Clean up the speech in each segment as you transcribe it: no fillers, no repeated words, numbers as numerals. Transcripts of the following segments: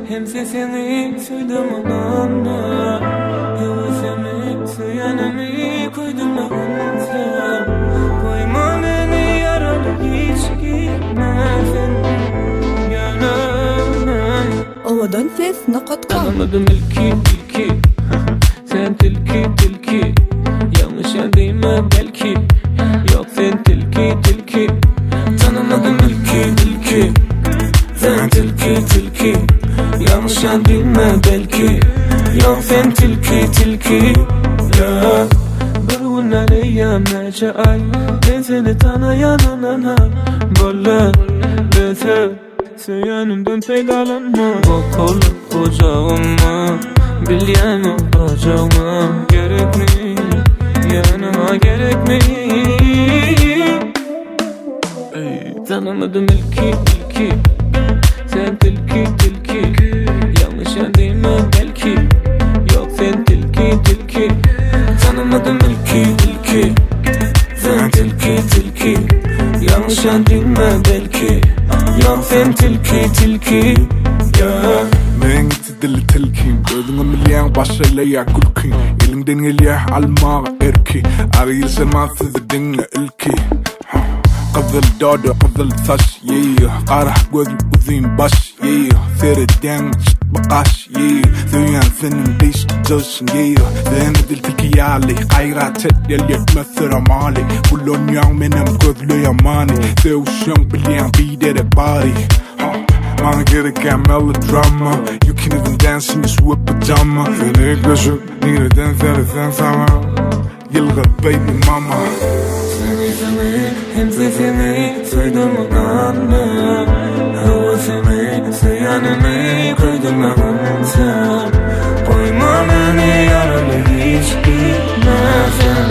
hem sesini duydum ama hevesimi söyleyemi koydum ağzına. Koyma beni yaralı hiç gitmesin yanıma. Ovadan ses naqatqa Tanımadım ilki sen tilki yanlış yerdeyme belki. Yok sen tilki tanımadım ilki sen tilki yanlış yerdeyme belki. Yok sen tilki ya. Bir gün arayam nece ay ben seni tanıyan anana böyle dese söylenimden faydalanma. Bu kol ocağıma bilyenim bacağıma gerek mi yanıma gerek mi? Tanımadım ilki sen tilki yanlış yerdeyme belki. Yok sen tilki tanımadım ilki sen tilki yanlış yerdeyme belki. Yok sen tilki ya. Men gitdili tilkim Gözüne milyen başıyla ya kulkin Elinden geliyor almağa erki Arayılsa mahsızı dinle ilki Kızıl dodo kızıl saç yeah. Qarah göz uzun baş yeah. Seriden çıt bakaş yeah. Söyleyen senin beş coşun yeah. Zeyne dil tilki yali Gayrat et el yetmezsir amali Bullon yang benim gözlü yamani Sevuşun bilyen bidere bari Bana gereken melodrama You can't even dance in your sweat pajama Seni gözüm nereden sen sana Yılgı baby mama Seni hem sesini duydum anla. Havasını söyleyemi koydum ağzına. Koyma beni yaralı hiç gitmesin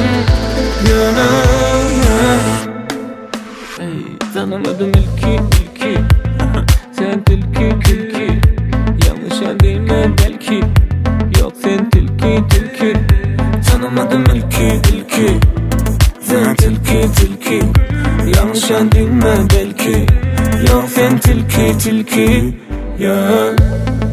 yanıma. Tanımadım ilki sen tilki yanlış yerdeyme belki. Yok sen tilki tanımadım ilki sen tilki yanlış yerdeyme belki. Yok sen tilki ya.